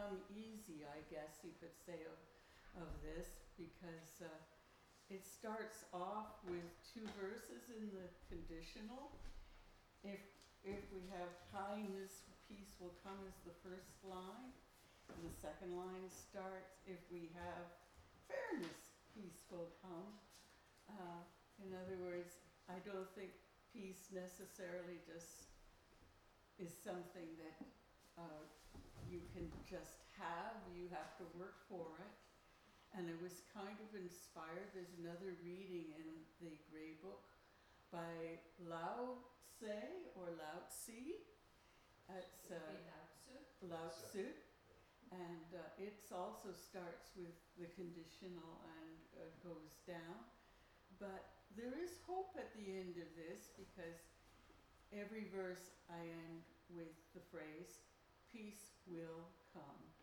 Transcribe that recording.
uneasy, I guess you could say, of this, because it starts off with two verses in the conditional. If we have kindness, peace will come as the first line, and the second line starts, if we have fairness, peace will come. In other words, I don't think peace necessarily just is something that you can just have. You have to work for it. And it was kind of inspired. There's another reading in the Grey Book by Lao Tse or Lao Tse. It's Lao Tzu. And it also starts with the conditional and goes down. But there is hope at the end of this, because every verse I end with the phrase, peace will come.